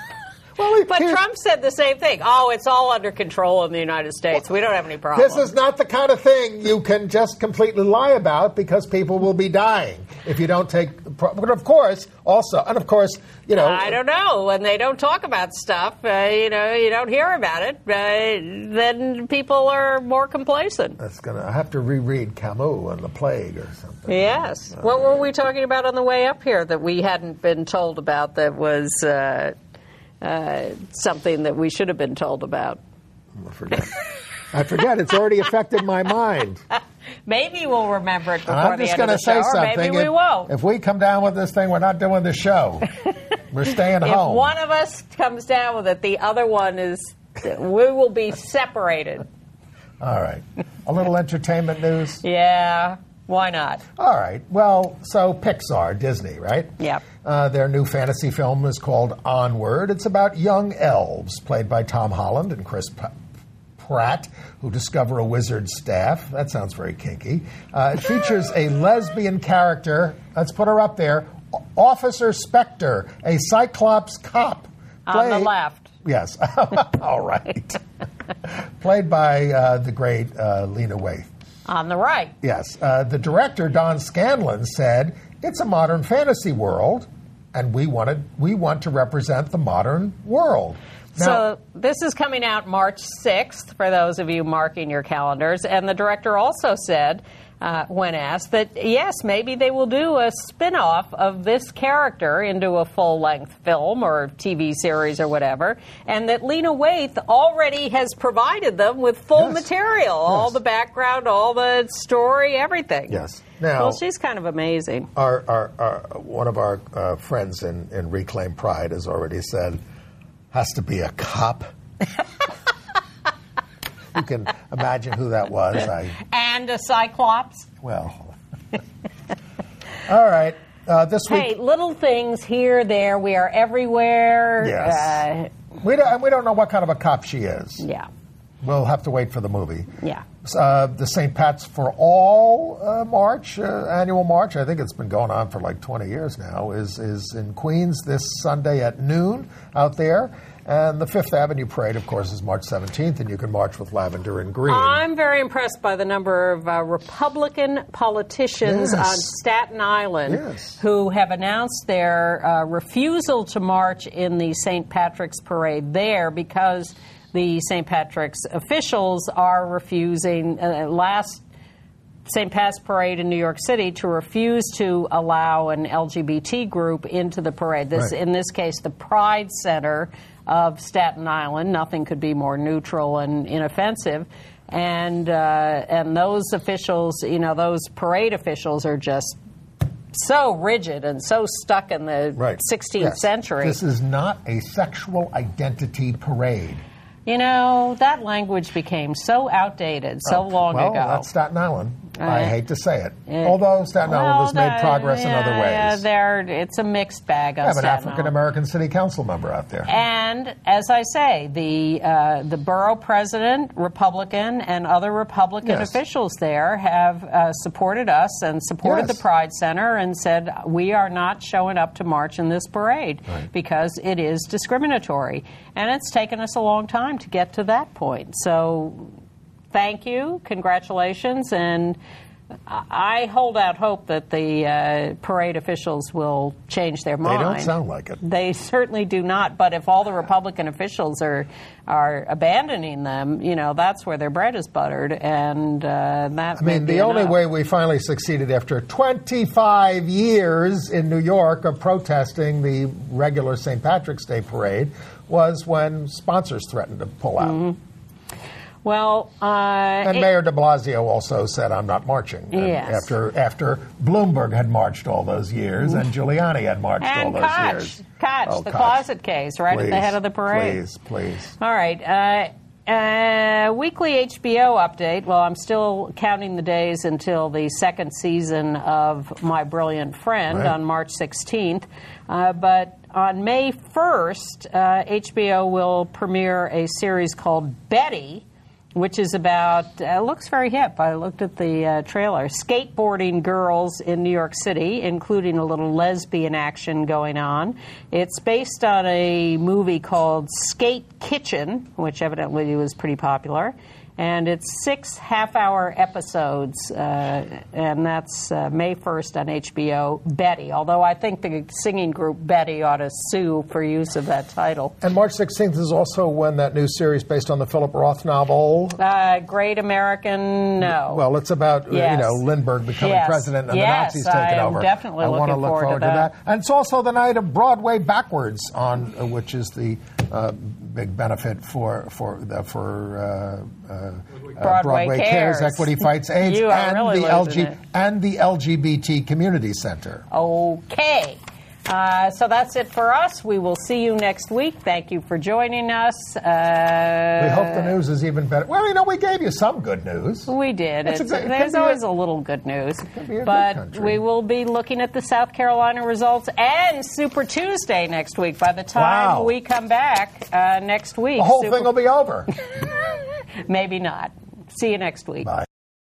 Well, but Trump said the same thing. Oh, it's all under control in the United States. We don't have any problems. This is not the kind of thing you can just completely lie about because people will be dying if you don't take. But of course, also, and of course, you know. I don't know. When they don't talk about stuff, uh, you know, you don't hear about it, uh, then people are more complacent. That's gonna. I have to reread Camus and the Plague or something. Yes. Uh, what were we talking about on the way up here that we hadn't been told about that was uh, uh, something that we should have been told about? I forget. I forget. It's already affected my mind. Maybe we'll remember it before I'm the just end of the say show, something. or maybe we if, won't. If we come down with this thing, we're not doing the show. We're staying if home. If one of us comes down with it, the other one is, we will be separated. All right. A little entertainment news? Yeah. Why not? All right. Well, so Pixar, Disney, right? Yep. Uh, their new fantasy film is called Onward. It's about young elves, played by Tom Holland and Chris P- Pratt, who discover a wizard's staff. That sounds very kinky. Uh, it features a lesbian character. Let's put her up there. Officer Spectre, a Cyclops cop. On the left. Yes. All right. Played by uh, the great uh, Lena Waithe. On the right. Yes. Uh, the director, Don Scanlon, said, it's a modern fantasy world, and we wanted we want to represent the modern world. Now, so this is coming out March sixth, for those of you marking your calendars. And the director also said, uh, when asked, that yes, maybe they will do a spin-off of this character into a full-length film or T V series or whatever, and that Lena Waithe already has provided them with full yes. material, yes. all the background, all the story, everything. Yes. Now, well, she's kind of amazing. Our, our, our one of our uh, friends in, in Reclaim Pride has already said, has to be a cop. You can imagine who that was. I, and a Cyclops. well, all right. Uh, this week, Hey, little things here, there. We are everywhere. Yes. Uh, we don't, and we don't know what kind of a cop she is. yeah. We'll have to wait for the movie. Yeah. Uh, the Saint Pat's for All uh, March, uh, annual march, I think it's been going on for like twenty years now, is, is in Queens this Sunday at noon out there. And the Fifth Avenue Parade, of course, is March seventeenth, and you can march with lavender and green. I'm very impressed by the number of uh, Republican politicians Yes. on Staten Island Yes. who have announced their uh, refusal to march in the Saint Patrick's Parade there because the Saint Patrick's officials are refusing, uh, last Saint Pat's Parade in New York City, to refuse to allow an L G B T group into the parade. This, Right. in this case, the Pride Center of Staten Island. Nothing could be more neutral and inoffensive. And uh, and those officials, you know, those parade officials are just so rigid and so stuck in the Right. sixteenth Yes. century. This is not a sexual identity parade. You know, that language became so outdated so long well, ago. that's Staten Island. I Uh, hate to say it. uh, Although Staten Island has Well, made progress in yeah, other yeah, ways. there, it's a mixed bag on I have an Staten African Island. American city council member out there. And as I say, the uh, the borough president, Republican, and other Republican Yes. officials there have uh, supported us and supported Yes. the Pride Center and said we are not showing up to march in this parade Right. because it is discriminatory. And it's taken us a long time to get to that point. So thank you, congratulations, and I hold out hope that the uh, parade officials will change their mind. They don't sound like it. They certainly do not. But if all the Republican officials are are abandoning them, you know, that's where their bread is buttered, and uh, that. I mean, the only way we finally succeeded after twenty-five years in New York of protesting the regular Saint Patrick's Day parade was when sponsors threatened to pull out. Mm-hmm. Well, uh, And it- Mayor de Blasio also said, I'm not marching. And Yes. After after Bloomberg had marched all those years and Giuliani had marched all and those Koch, years. Koch, Oh, the Koch. closet case, right at the Please, head of the parade. Please, please. All right. Uh, uh, weekly H B O update. Well, I'm still counting the days until the second season of My Brilliant Friend Right. on March sixteenth. Uh, but on May first, uh, H B O will premiere a series called Betty, which is about, uh, looks very hip. I looked at the uh, trailer. Skateboarding girls in New York City, including a little lesbian action going on. It's based on a movie called Skate Kitchen, which evidently was pretty popular. And it's six half-hour episodes, uh, and that's uh, May first on H B O, Betty. Although I think the singing group Betty ought to sue for use of that title. And March sixteenth is also when that new series based on the Philip Roth novel. Uh, Great American, no. Well, it's about uh, Yes. you know Lindbergh becoming Yes. president and Yes, the Nazis taking I am over. definitely I wanna looking look forward to forward to that. that. And it's also the night of Broadway Backwards, on uh, which is the uh, big benefit for for the, for uh, uh, Broadway Broadway Cares. Cares, Equity Fights AIDS, You are and really the L G losing it. and the L G B T Community Center. Okay. Uh, so that's it for us. We will see you next week. Thank you for joining us. Uh, We hope the news is even better. Well, you know, we gave you some good news. We did. It's a It's, good- it there's could be always a- a little good news. could be a good But country. we will be looking at the South Carolina results and Super Tuesday next week. By the time Wow. we come back uh, next week, The whole Super- thing will be over. maybe not. See you next week. Bye.